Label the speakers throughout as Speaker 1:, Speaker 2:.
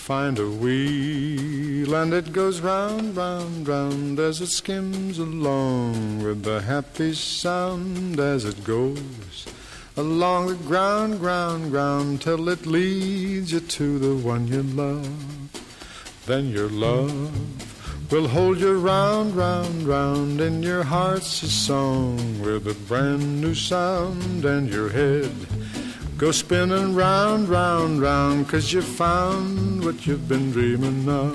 Speaker 1: Find a wheel and it goes round, round, round as it skims along with the happy sound as it goes along the ground, ground, ground till it leads you to the one you love. Then your love will hold you round, round, round in your heart's a song with a brand new sound, and your head go spinning round, round, round 'cause you found what you've been dreaming of.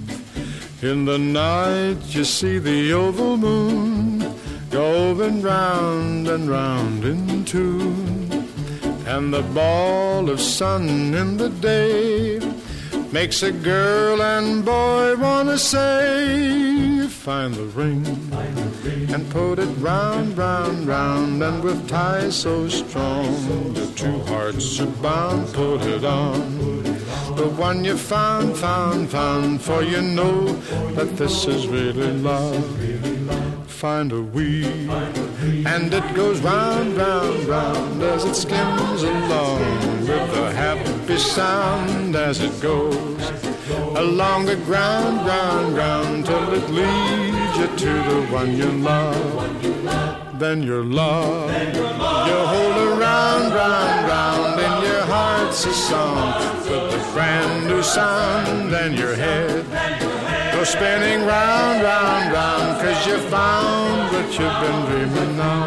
Speaker 1: In the night you see the oval moon going round and round in tune, and the ball of sun in the day makes a girl and boy wanna say, find the ring and put it round, round, round, and with ties so strong the two hearts are bound. Put it on the one you found, found, found, for you know that this is really love. Find a wheel and it goes round, round, round as it skims along with a happy sound as it goes along the ground, ground, ground till it leads you to the one you love. Then your love, you hold her round, round, round in your heart's a song with a brand new sound, and your head go spinning round, round, round 'cause you found what you've been dreaming of.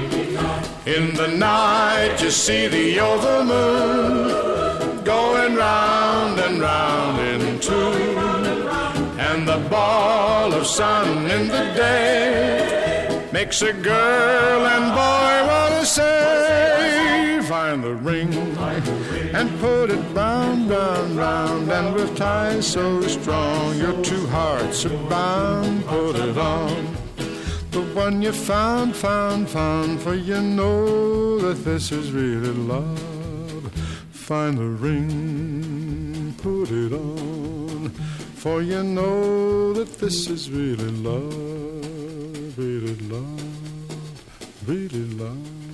Speaker 1: In the night you see the oval moon going round and round in tune, and the ball of sun in the day makes a girl and boy wanna say, find the ring and put it round, round, round, and with ties so strong your two hearts are bound. Put it on the one you found, found, found, for you know that this is really love. Find the ring, put it on, for you know that this is really love, really love, really love.